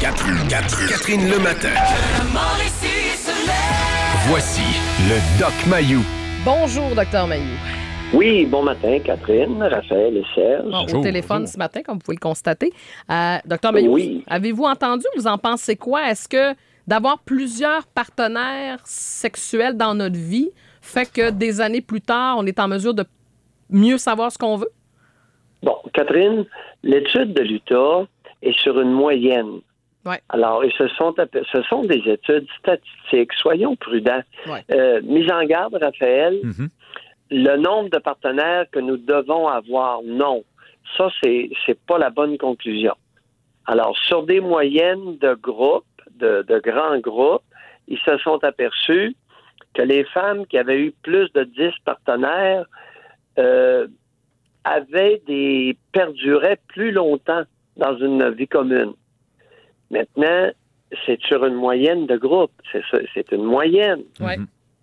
Catherine le matin. Voici le Doc Mayou. Bonjour, Dr Mayou. Oui, bon matin, Catherine, Raphaël et Serge. Au téléphone ce matin, comme vous pouvez le constater. Dr Mayou, Oui. avez-vous entendu, vous en pensez quoi? Est-ce que d'avoir plusieurs partenaires sexuels dans notre vie fait que des années plus tard, on est en mesure de mieux savoir ce qu'on veut? Bon, Catherine, l'étude de l'Utah est sur une moyenne. Ouais. Alors, ce sont des études statistiques. Soyons prudents. Ouais. Mise en garde, Raphaël, le nombre de partenaires que nous devons avoir, non. Ça, c'est pas la bonne conclusion. Alors, sur des moyennes de groupes, de grands groupes, ils se sont aperçus que les femmes qui avaient eu plus de 10 partenaires perduraient plus longtemps dans une vie commune. Maintenant, c'est sur une moyenne de groupe. C'est une moyenne. Ouais.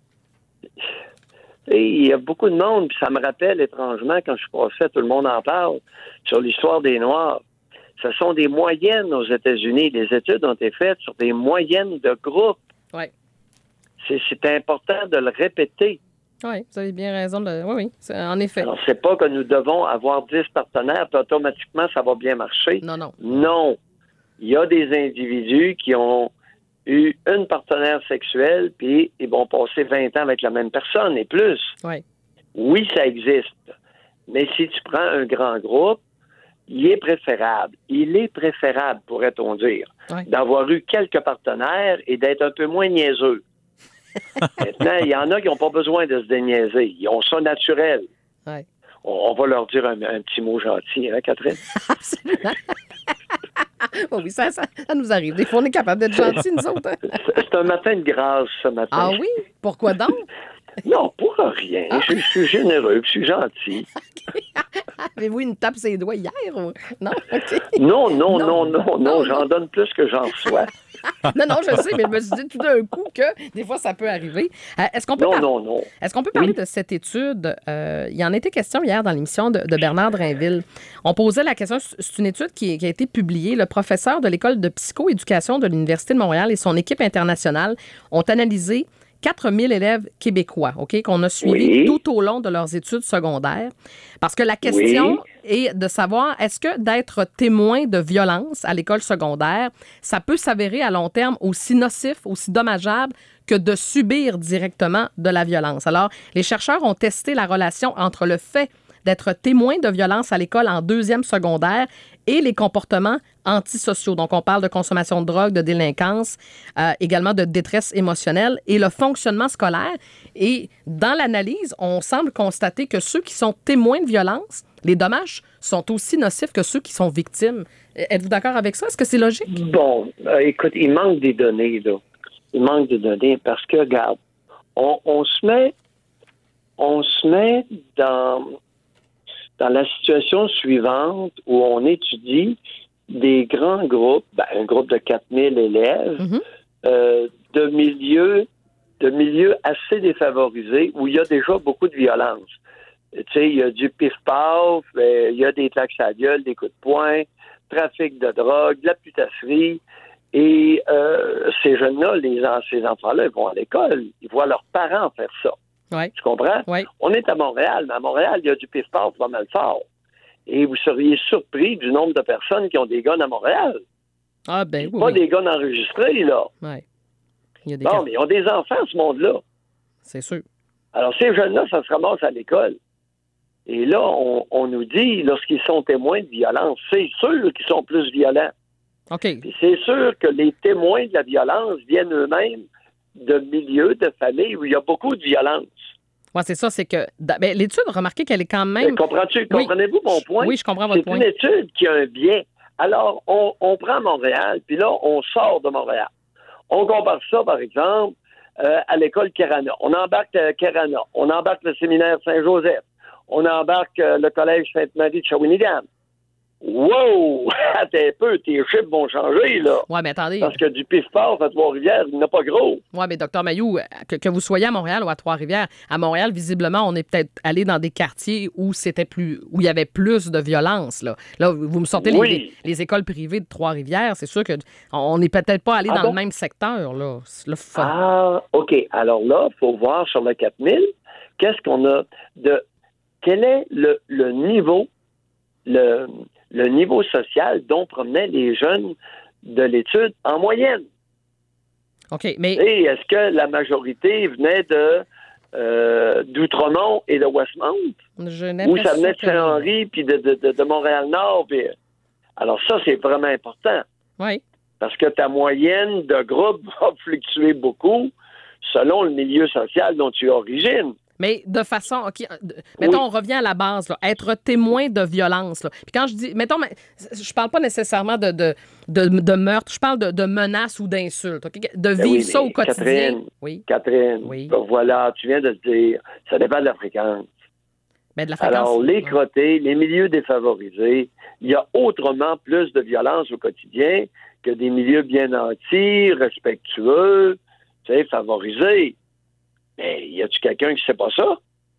Et il y a beaucoup de monde, puis ça me rappelle étrangement, quand je suis passé, tout le monde en parle, sur l'histoire des Noirs. Ce sont des moyennes aux États-Unis. Les études ont été faites sur des moyennes de groupe. Ouais. C'est important de le répéter. Oui, vous avez bien raison. Oui, en effet. Alors, c'est pas que nous devons avoir 10 partenaires, puis automatiquement, ça va bien marcher. Non. Non. Il y a des individus qui ont eu une partenaire sexuelle, puis ils vont passer 20 ans avec la même personne et plus. Ouais. Oui, ça existe. Mais si tu prends un grand groupe, il est préférable, pourrait-on dire, d'avoir eu quelques partenaires et d'être un peu moins niaiseux. Maintenant, il y en a qui n'ont pas besoin de se déniaiser. Ils ont ça naturel. Ouais. On va leur dire un petit mot gentil, hein, Catherine? Absolument. Oh oui, ça nous arrive. Des fois, on est capable d'être gentils, nous autres. Hein? C'est un matin de grâce, ce matin. Ah oui? Pourquoi donc? Non, pour rien. Je suis généreux, je suis gentil. Avez-vous une tape sur les doigts hier? Ou... Non? Okay. Non, j'en donne plus que j'en reçois. Non, je sais, mais je me suis dit tout d'un coup que des fois, ça peut arriver. Est-ce qu'on peut Est-ce qu'on peut parler de cette étude? Il en était question hier dans l'émission de Bernard Drinville. On posait la question, c'est une étude qui a été publiée. Le professeur de l'École de psychoéducation de l'Université de Montréal et son équipe internationale ont analysé 4000 élèves québécois, OK, qu'on a suivis tout au long de leurs études secondaires. Parce que la question est de savoir, est-ce que d'être témoin de violence à l'école secondaire, ça peut s'avérer à long terme aussi nocif, aussi dommageable que de subir directement de la violence? Alors, les chercheurs ont testé la relation entre le fait d'être témoin de violence à l'école en deuxième secondaire et les comportements antisociaux. Donc, on parle de consommation de drogue, de délinquance, également de détresse émotionnelle et le fonctionnement scolaire. Et dans l'analyse, on semble constater que ceux qui sont témoins de violence, les dommages sont aussi nocifs que ceux qui sont victimes. Êtes-vous d'accord avec ça? Est-ce que c'est logique? Bon, écoute, il manque des données, là. Il manque des données parce que, regarde, on se met dans la situation suivante où on étudie des grands groupes, un groupe de 4000 élèves, de milieux assez défavorisés où il y a déjà beaucoup de violence. Tu sais, il y a du pif-paf, il y a des claques à la gueule, des coups de poing, trafic de drogue, de la putasserie. Et ces jeunes-là, ces enfants-là, ils vont à l'école, ils voient leurs parents faire ça. Ouais. Tu comprends? Ouais. On est à Montréal, mais à Montréal, il y a du pif-paf pas mal fort. Et vous seriez surpris du nombre de personnes qui ont des guns à Montréal. Ah, ben oui. Pas des guns enregistrés, là. Oui. Il y a des mais ils ont des enfants, ce monde-là. C'est sûr. Alors, ces jeunes-là, ça se ramasse à l'école. Et là, on nous dit, lorsqu'ils sont témoins de violence, c'est sûr qu'ils sont plus violents. OK. Puis c'est sûr que les témoins de la violence viennent eux-mêmes de milieux, de familles où il y a beaucoup de violence. Oui, c'est ça, c'est que l'étude, remarquez qu'elle est quand même... Comprenez-vous mon point? Oui, je comprends votre point. C'est une étude qui a un biais. Alors, on prend Montréal, puis là, on sort de Montréal. On compare ça, par exemple, à l'école Kerana. On embarque Kerana. On embarque le séminaire Saint-Joseph. On embarque le collège Sainte-Marie de Shawinigan. Wow! Attends un peu, tes chiffres vont changer, là. Oui, mais attendez. Parce que du pif-paf à Trois-Rivières, il n'y en a pas gros. Oui, mais Dr Mailloux, que vous soyez à Montréal ou à Trois-Rivières, à Montréal, visiblement, on est peut-être allé dans des quartiers où où il y avait plus de violence, là. Là, vous me sortez les écoles privées de Trois-Rivières, c'est sûr qu'on n'est peut-être pas allé dans le même secteur, là. OK. Alors là, il faut voir sur le 4000, qu'est-ce qu'on a de... Quel est le niveau, le niveau social dont provenaient les jeunes de l'étude en moyenne. OK, mais... Et est-ce que la majorité venait d'Outremont et de Westmount? Ou ça venait de Saint-Henri puis de Montréal-Nord? Puis... Alors ça, c'est vraiment important. Oui. Parce que ta moyenne de groupe va fluctuer beaucoup selon le milieu social dont tu es origine. Mais de façon, OK, mettons, on revient à la base, là, être témoin de violence. Là. Puis quand je dis, mettons, je parle pas nécessairement de meurtre, je parle de menaces ou d'insultes, okay? De vivre ça au quotidien. Catherine, voilà, tu viens de te dire, ça dépend de la fréquence. Ben, de la fréquence. Alors, les crottés, les milieux défavorisés, il y a autrement plus de violence au quotidien que des milieux bien nantis, respectueux, tu sais, favorisés. Mais y a-tu quelqu'un qui sait pas ça?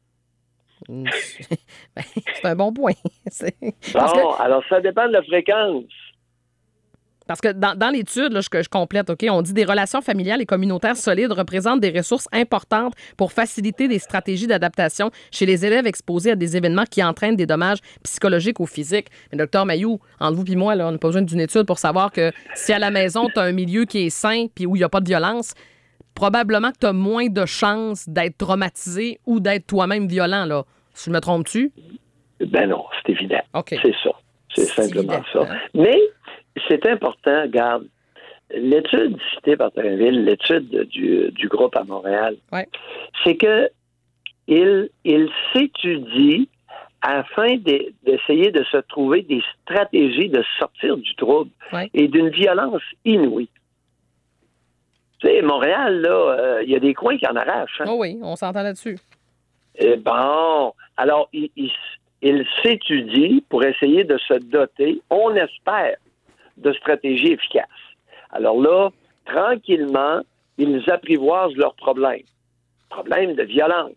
C'est un bon point. Alors ça dépend de la fréquence. Parce que dans l'étude, là, je complète, OK, on dit des relations familiales et communautaires solides représentent des ressources importantes pour faciliter des stratégies d'adaptation chez les élèves exposés à des événements qui entraînent des dommages psychologiques ou physiques. Mais Dr Mailloux, entre vous et moi, là, on n'a pas besoin d'une étude pour savoir que si à la maison, tu as un milieu qui est sain puis où il n'y a pas de violence, probablement que tu as moins de chances d'être traumatisé ou d'être toi-même violent, là. Si je me trompe-tu? Ben non, c'est évident. Okay. C'est ça. C'est simplement évident, ça. Hein? Mais c'est important, regarde, l'étude citée par Drainville, l'étude du groupe à Montréal, c'est que il s'étudie afin d'essayer de se trouver des stratégies de sortir du trouble et d'une violence inouïe. Tu sais, Montréal, là, il y a des coins qui en arrachent. Hein? Oh oui, on s'entend là-dessus. Bon, alors, il s'étudie pour essayer de se doter, on espère, de stratégies efficaces. Alors là, tranquillement, ils apprivoisent leurs problèmes. Problèmes de violence.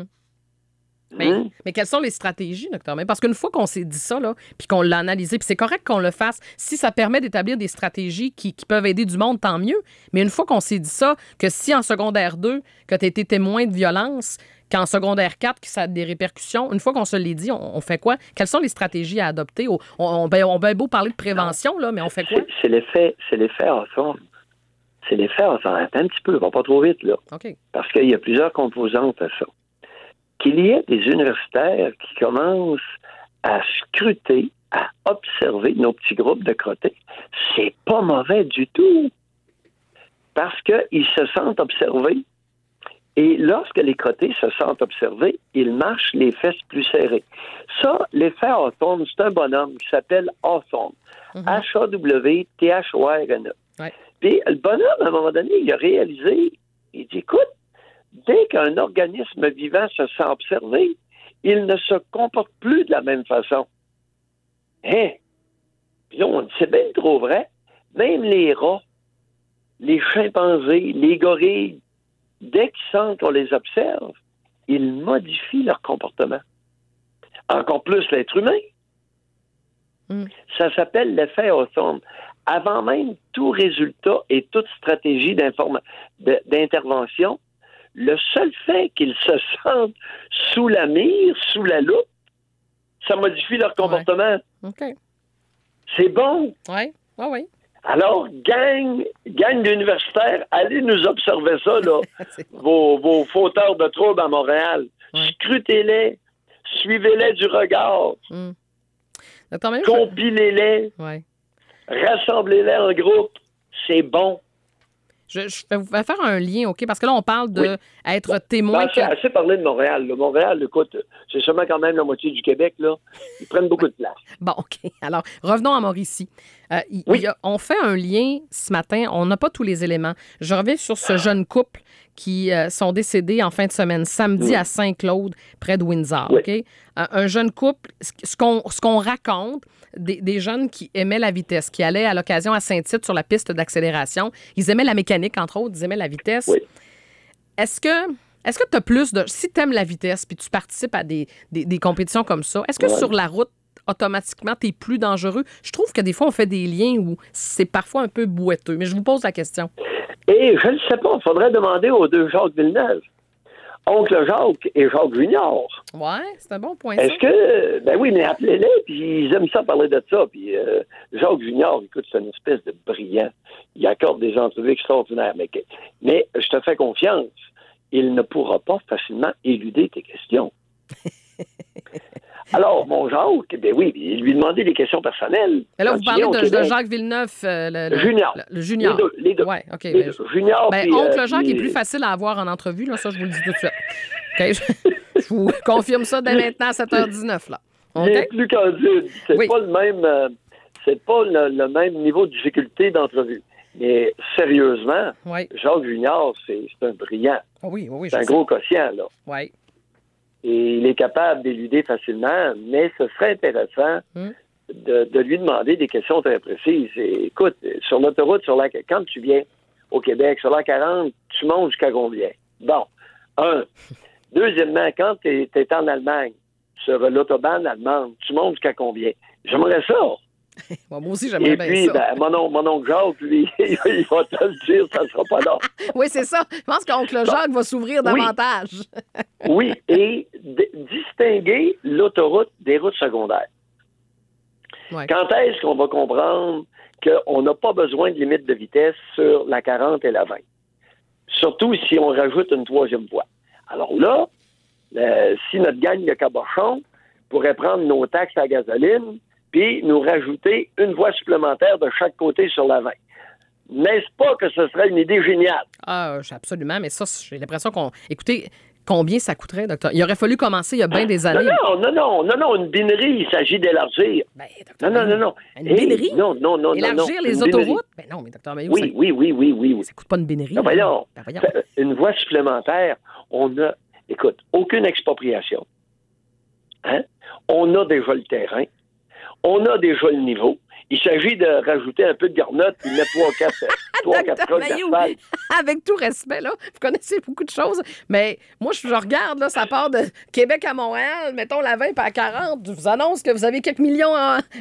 Mais quelles sont les stratégies, docteur? Parce qu'une fois qu'on s'est dit ça, là, puis qu'on l'a analysé, puis c'est correct qu'on le fasse, si ça permet d'établir des stratégies qui peuvent aider du monde, tant mieux. Mais une fois qu'on s'est dit ça, que si en secondaire 2, que tu as été témoin de violence, qu'en secondaire 4, que ça a des répercussions, une fois qu'on se l'est dit, on fait quoi? Quelles sont les stratégies à adopter? On a beau parler de prévention, là, mais on fait quoi? C'est l'effet ensemble. C'est l'effet ensemble. Attends un petit peu, va pas trop vite, là. OK. Parce qu'il y a plusieurs composantes à ça. Qu'il y ait des universitaires qui commencent à scruter, à observer nos petits groupes de crottés, c'est pas mauvais du tout. Parce qu'ils se sentent observés. Et lorsque les crottés se sentent observés, ils marchent les fesses plus serrées. Ça, l'effet Hawthorne, c'est un bonhomme qui s'appelle Hawthorne. H-A-W-T-H-O-R-N-E. Ouais. Puis le bonhomme, à un moment donné, il a réalisé, il dit, écoute, dès qu'un organisme vivant se sent observé, il ne se comporte plus de la même façon. Hein? Puis là, on dit, c'est bien trop vrai. Même les rats, les chimpanzés, les gorilles, dès qu'ils sentent qu'on les observe, ils modifient leur comportement. Encore plus l'être humain. Ça s'appelle l'effet Hawthorne. Avant même tout résultat et toute stratégie d'intervention, le seul fait qu'ils se sentent sous la mire, sous la loupe, ça modifie leur comportement. OK. C'est bon. Oui, oui. Alors, gang d'universitaires, allez nous observer ça, là. vos fauteurs de troubles à Montréal. Scrutez-les, suivez-les du regard. Compilez-les. Rassemblez-les en groupe. C'est bon. Je vais faire un lien, OK? Parce que là, on parle d'être témoin. C'est assez parlé de Montréal. Là. Montréal, écoute, c'est seulement quand même la moitié du Québec, là. Ils prennent beaucoup de place. Bon, OK. Alors, revenons à Mauricie. On fait un lien ce matin. On n'a pas tous les éléments. Je reviens sur ce jeune couple qui sont décédés en fin de semaine, samedi à Saint-Claude, près de Windsor. Oui. OK? Un jeune couple, ce qu'on raconte, des jeunes qui aimaient la vitesse, qui allaient à l'occasion à Saint-Tite sur la piste d'accélération. Ils aimaient la mécanique, entre autres, ils aimaient la vitesse. Oui. Est-ce que tu as plus de... Si tu aimes la vitesse puis tu participes à des compétitions comme ça, est-ce que sur la route, automatiquement, tu es plus dangereux? Je trouve que des fois, on fait des liens où c'est parfois un peu boiteux. Mais je vous pose la question. Et je ne sais pas, il faudrait demander aux deux Jacques Villeneuve. Oncle Jacques et Jacques Junior. Ouais, c'est un bon point. Est-ce que... Ben oui, mais appelez-les, puis ils aiment ça parler de ça. Puis Jacques Junior, écoute, c'est une espèce de brillant. Il accorde des entrevues extraordinaires. Mais je te fais confiance. Il ne pourra pas facilement éluder tes questions. Alors, mon Jacques, ben oui, il lui demandait des questions personnelles. Et là, vous parlez de Jacques Villeneuve, Junior. Le Junior. Les deux. Ouais, OK. Junior. Ben, oncle Jacques est plus facile à avoir en entrevue, là, ça, je vous le dis tout de suite. OK? Je vous confirme ça dès maintenant à 7h19, là. Okay? Il est plus candide. C'est pas le même... c'est pas le même niveau de difficulté d'entrevue. Mais sérieusement, Jacques Junior, c'est un brillant. Oui, c'est un gros quotient, là. Oui. Et il est capable d'éluder facilement, mais ce serait intéressant de lui demander des questions très précises. Et, écoute, sur l'autoroute, quand tu viens au Québec, sur la 40, tu montes jusqu'à combien? Bon, Deuxièmement, quand tu es en Allemagne, sur l'autobahn allemande, tu montes jusqu'à combien? J'aimerais ça. Moi aussi, j'aimerais bien ça. Et puis, mon oncle Jacques, lui, il va te le dire, ça ne sera pas long. Oui, c'est ça. Je pense qu'oncle Jacques va s'ouvrir davantage. Oui, et distinguer l'autoroute des routes secondaires. Ouais. Quand est-ce qu'on va comprendre qu'on n'a pas besoin de limite de vitesse sur la 40 et la 20? Surtout si on rajoute une troisième voie. Alors là, si notre gang de cabochons pourrait prendre nos taxes à gasoline puis nous rajouter une voie supplémentaire de chaque côté sur la 20. N'est-ce pas que ce serait une idée géniale? Ah, absolument, mais ça, j'ai l'impression qu'on... Écoutez, combien ça coûterait, docteur? Il aurait fallu commencer il y a bien des années. Non, une binerie, il s'agit d'élargir. Ben, docteur, non. Une binerie? Non. Élargir les autoroutes? Ben non, mais docteur Mailloux, oui. Ça coûte pas une binerie. Non, voyons. Une voie supplémentaire, on a... Écoute, aucune expropriation. Hein? On a déjà le terrain. On a déjà le niveau. Il s'agit de rajouter un peu de garnotte puis mettre 3-4 crocs d'asphalte. Avec tout respect, là, vous connaissez beaucoup de choses, mais moi, je regarde, là, ça part de Québec à Montréal, mettons la 20 à 40, je vous annonce que vous avez quelques millions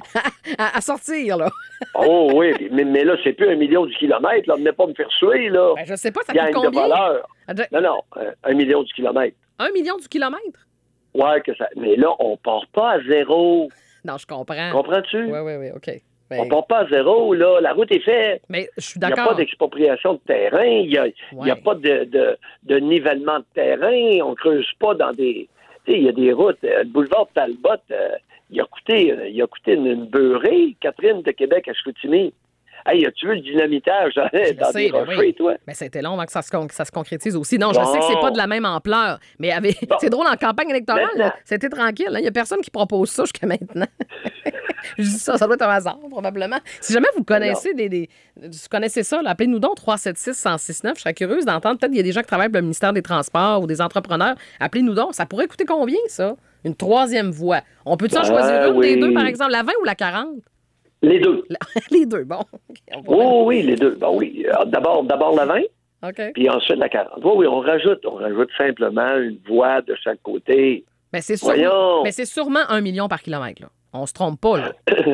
à sortir, là. Oh oui, mais là, c'est plus 1 million du kilomètre, là, venez pas me faire suer, là. Ben, je sais pas, ça coûte combien? De valeur. Non, 1 million du kilomètre. 1 million du kilomètre? Ouais, mais là, on part pas à zéro. Non, je comprends. Comprends-tu? Oui, OK. Ben... On part pas à zéro, là. La route est faite. Mais je suis d'accord. Il n'y a pas d'expropriation de terrain. Il n'y a pas de nivellement de terrain. On ne creuse pas dans des... Tu sais, il y a des routes. Le boulevard Talbot, il a coûté une beurrée. Catherine de Québec à Chicoutimi. Hey, as-tu vu le dynamitage dans des rochers, toi? Mais c'était long avant que ça se concrétise aussi. Non, je sais que c'est pas de la même ampleur, mais c'est drôle, en campagne électorale, c'était tranquille. Il n'y a personne qui propose ça jusqu'à maintenant. Je dis ça doit être un hasard, probablement. Si jamais vous connaissez vous connaissez ça, là, appelez-nous donc 376-1069. Je serais curieuse d'entendre. Peut-être qu'il y a des gens qui travaillent pour le ministère des Transports ou des entrepreneurs. Appelez-nous donc. Ça pourrait coûter combien, ça? Une troisième voie. On peut-tu en choisir une des deux, par exemple, la 20 ou la 40? Les deux. Les deux, bon. Oui, les deux. Ben oui. D'abord la 20, puis ensuite la 40. Oui, on rajoute simplement une voie de chaque côté. Mais c'est sûrement 1 million par kilomètre, là. On se trompe pas, là.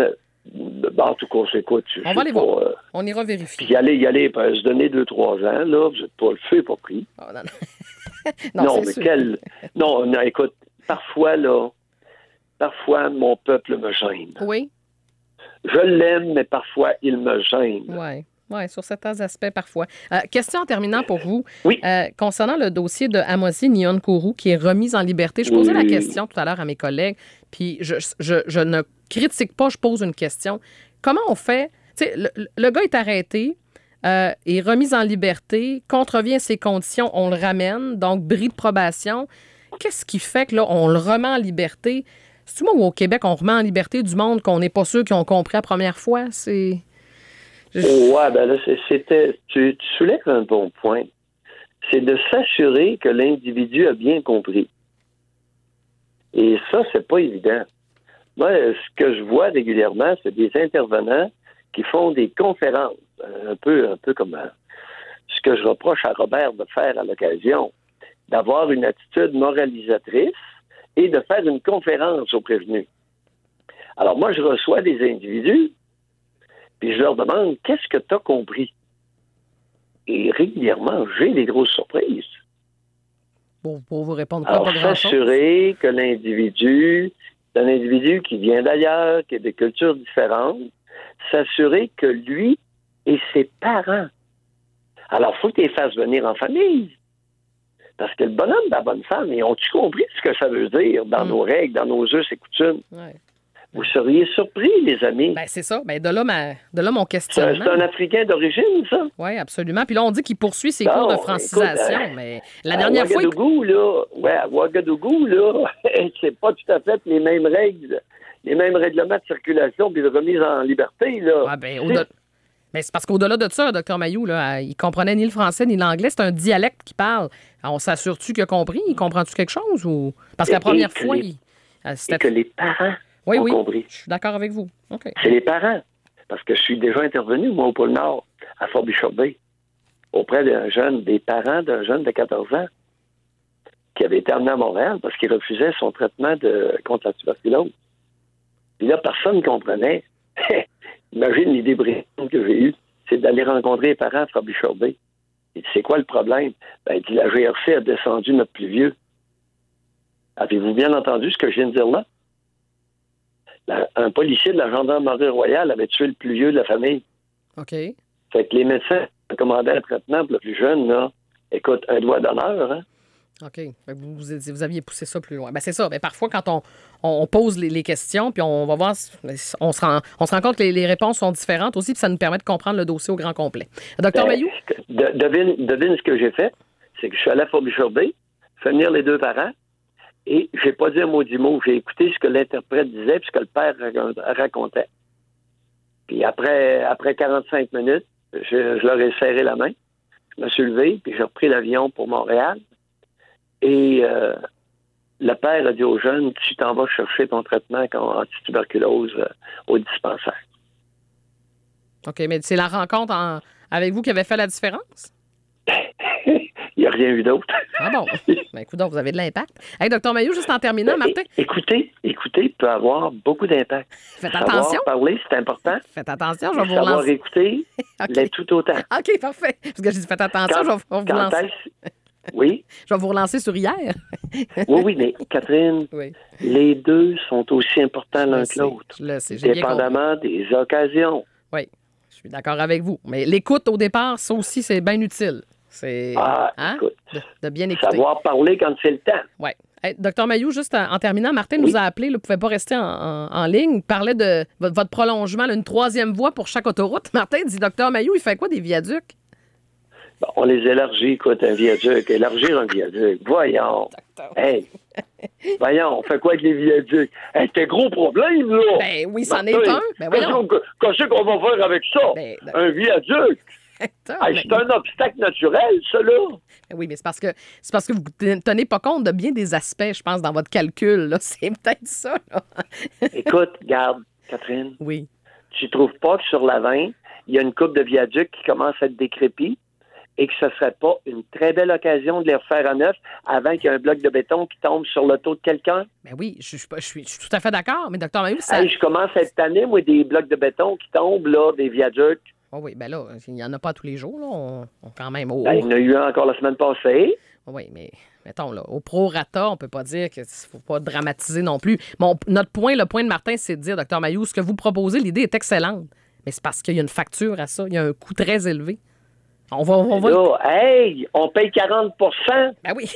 En tout cas, écoute. On va aller voir. On ira vérifier. Y aller, se donner 2-3 ans, là, vous n'êtes pas le feu, pas pris. Oh, non. Non, mais sûr. Non, écoute, parfois, mon peuple me gêne. Oui. Je l'aime, mais parfois, il me gêne. Oui, sur certains aspects, parfois. Question en terminant pour vous. Oui. Concernant le dossier de Amosi Nionkourou, qui est remis en liberté, je posais la question tout à l'heure à mes collègues, puis je ne critique pas, je pose une question. Comment on fait? Tu sais, le gars est arrêté, est remis en liberté, contrevient ses conditions, on le ramène, donc bris de probation. Qu'est-ce qui fait que là, on le remet en liberté? C'est-tu moi où au Québec, on remet en liberté du monde qu'on n'est pas sûr qu'ils ont compris la première fois? Ouais, ben là, tu soulèves un bon point. C'est de s'assurer que l'individu a bien compris. Et ça, c'est pas évident. Moi, ce que je vois régulièrement, c'est des intervenants qui font des conférences, un peu comme ce que je reproche à Robert de faire à l'occasion, d'avoir une attitude moralisatrice et de faire une conférence aux prévenus. Alors moi, je reçois des individus, puis je leur demande « Qu'est-ce que tu as compris? » Et régulièrement, j'ai des grosses surprises. Pour vous répondre Alors, pas grand-chose. s'assurer que l'individu, c'est un individu qui vient d'ailleurs, qui a des cultures différentes, s'assurer que lui et ses parents. Alors, il faut que tu les fasses venir en famille. Parce que le bonhomme de la bonne femme, ils ont-tu compris ce que ça veut dire dans nos règles, dans nos us et coutumes? Ouais. Vous seriez surpris, les amis. Ben, c'est ça. Ben, de là mon questionnement. C'est un Africain d'origine, ça? Oui, absolument. Puis là, on dit qu'il poursuit ses cours de francisation. Écoute, mais la dernière fois. À Ouagadougou, là, c'est pas tout à fait les mêmes règles, les mêmes règlements de circulation puis de remise en liberté, là. Ah, ben, mais c'est parce qu'au-delà de ça, Dr Mailloux, là, il comprenait ni le français ni l'anglais. C'est un dialecte qu'il parle. Alors, on s'assure-tu qu'il a compris? Il comprend-tu quelque chose? Ou... Parce que la première fois, c'était... Et que les parents ont compris. Je suis d'accord avec vous. Okay. C'est les parents. Parce que je suis déjà intervenu, moi, au pôle Nord, à Fort Bishop Bay, auprès des parents d'un jeune de 14 ans qui avait été amené à Montréal parce qu'il refusait son traitement contre la tuberculose. Puis là, personne ne comprenait. Imagine l'idée brillante que j'ai eue, c'est d'aller rencontrer les parents à Fort Bishop Bay. Il dit, c'est quoi le problème? Ben, il dit, la GRC a descendu notre plus vieux. Avez-vous bien entendu ce que je viens de dire là? Un policier de la gendarmerie royale avait tué le plus vieux de la famille. OK. Fait que les médecins recommandaient un traitement pour le plus jeune, là. Écoute, un doigt d'honneur, hein? OK. Vous aviez poussé ça plus loin. Ben, c'est ça. Ben, parfois, quand on pose les questions, puis on va voir, on se rend compte que les réponses sont différentes aussi, puis ça nous permet de comprendre le dossier au grand complet. Docteur Mailloux? Devine ce que j'ai fait. C'est que je suis allé à Fort Bishop Bay, fait venir les deux parents, et j'ai pas dit un mot du mot. J'ai écouté ce que l'interprète disait puis ce que le père racontait. Puis après 45 minutes, je leur ai serré la main. Je me suis levé, puis j'ai repris l'avion pour Montréal. Et le père a dit aux jeunes, tu t'en vas chercher ton traitement anti-tuberculose au dispensaire. OK, mais c'est la rencontre avec vous qui avait fait la différence? Il n'y a rien eu d'autre. Ah bon? Ben, écoute, vous avez de l'impact. Hey, Dr Mailloux, juste en terminant, Martin. Écoutez peut avoir beaucoup d'impact. Faites attention. Savoir parler, c'est important. Faites attention, je vais vous relancer. Savoir écouter, okay. L'est tout autant. OK, parfait. Parce que j'ai dit faites attention, je vais vous relancer. Oui? Je vais vous relancer sur hier. oui, mais Catherine, les deux sont aussi importants l'un que l'autre. Dépendamment des occasions. Oui, je suis d'accord avec vous. Mais l'écoute au départ, ça aussi, c'est bien utile. C'est écoute, de bien écouter. Savoir parler quand c'est le temps. Oui. Hey, Docteur Mailloux, juste en terminant, Martin nous a appelé, il ne pouvait pas rester en ligne. Il parlait de votre prolongement, là, une troisième voie pour chaque autoroute. Martin dit, Docteur Mailloux, il fait quoi des viaducs? Bon, on les élargit, écoute, un viaduc. Élargir un viaduc. Voyons. Hey. Voyons, on fait quoi avec les viaducs? Hey, c'est un gros problème, là. Ben oui, c'en est un. Ben qu'est-ce qu'on va faire avec ça? Un viaduc. C'est un obstacle naturel, ça, là. Oui, mais c'est parce que vous ne tenez pas compte de bien des aspects, je pense, dans votre calcul. Là. C'est peut-être ça. Là. Écoute, regarde, Catherine. Oui. Tu trouves pas que sur la 20, il y a une coupe de viaducs qui commence à être décrépite et que ce ne serait pas une très belle occasion de les refaire à neuf avant qu'il y ait un bloc de béton qui tombe sur l'auto de quelqu'un? Ben oui, je suis tout à fait d'accord, mais Dr Mailloux, ça... je commence à être tanné, moi, des blocs de béton qui tombent, là, des viaducs. Oh oui, bien là, il n'y en a pas tous les jours, là. On quand même... il y en a eu un encore la semaine passée. Oui, mais mettons, là, au prorata, on ne peut pas dire qu'il ne faut pas dramatiser non plus. Le point de Martin, c'est de dire, Dr Mailloux, ce que vous proposez, l'idée est excellente. Mais c'est parce qu'il y a une facture à ça. Il y a un coût très élevé. On va... Là, on paye 40 %. Ben oui.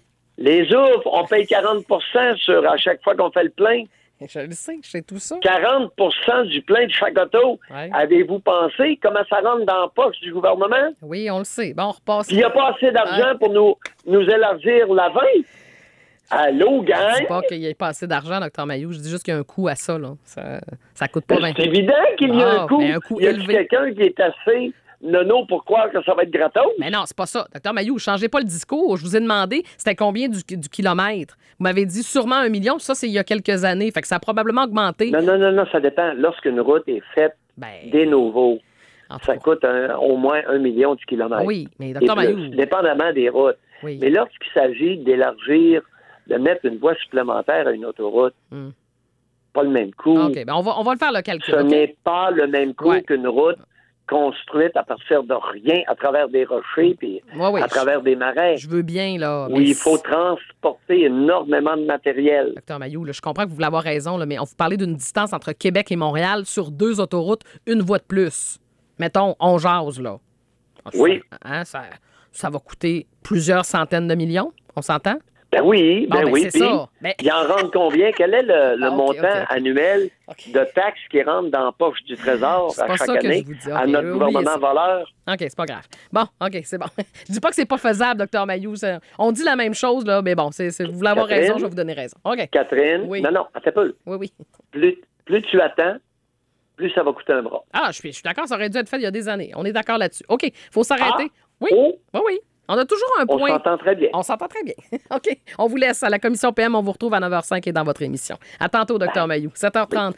Les ouvres, on paye 40 % à chaque fois qu'on fait le plein. Je le sais, je sais tout ça. 40 % du plein de chaque auto. Ouais. Avez-vous pensé comment ça rentre dans la poche du gouvernement? Oui, on le sait. Bon, on repasse. Il n'y a pas assez d'argent pour nous élargir la 20. Allô, gang? Je dis pas qu'il n'y ait pas assez d'argent, Dr Mailloux. Je dis juste qu'il y a un coût à ça. Là. Ça coûte pas 20. C'est évident qu'il y a un coût. Il y a quelqu'un qui est assez nono pour croire que ça va être gratos? Mais non, c'est pas ça. Dr Mailloux, changez pas le discours. Je vous ai demandé c'était combien du kilomètre. Vous m'avez dit sûrement 1 million. Ça, c'est il y a quelques années. Fait que ça a probablement augmenté. Non, ça dépend. Lorsqu'une route est faite des nouveaux, ça coûte au moins 1 million du kilomètre. Oui, mais Dr Mailloux... Dépendamment des routes. Oui. Mais lorsqu'il s'agit d'élargir, de mettre une voie supplémentaire à une autoroute, pas le même coût. OK, on va le faire le calcul. Ce n'est pas le même coût qu'une route construite à partir de rien, à travers des rochers puis à travers des marais. Je veux bien, là. Oui, il faut transporter énormément de matériel. Dr Mailloux, là, je comprends que vous voulez avoir raison, là, mais on vous parlait d'une distance entre Québec et Montréal sur 2 autoroutes, une voie de plus. Mettons, on jase, là. Oui. Ça va coûter plusieurs centaines de millions, on s'entend? Ben oui, c'est ça. Ils en rendent combien? Quel est le montant annuel de taxes qui rentrent dans la poche du Trésor à chaque année à notre gouvernement voleur? OK, c'est pas grave. Bon, OK, c'est bon. Je dis pas que c'est pas faisable, Dr Mailloux. On dit la même chose, là, mais bon, vous voulez avoir raison, je vais vous donner raison. OK. Catherine? Oui. Non, attends peu. Oui. Plus tu attends, plus ça va coûter un bras. Ah, je suis d'accord, ça aurait dû être fait il y a des années. On est d'accord là-dessus. OK, il faut s'arrêter. Oui. Oui. On a toujours un point. On s'entend très bien. On s'entend très bien. OK. On vous laisse à la commission PM. On vous retrouve à 9h05 et dans votre émission. À tantôt, Dr Mailloux. 7h30.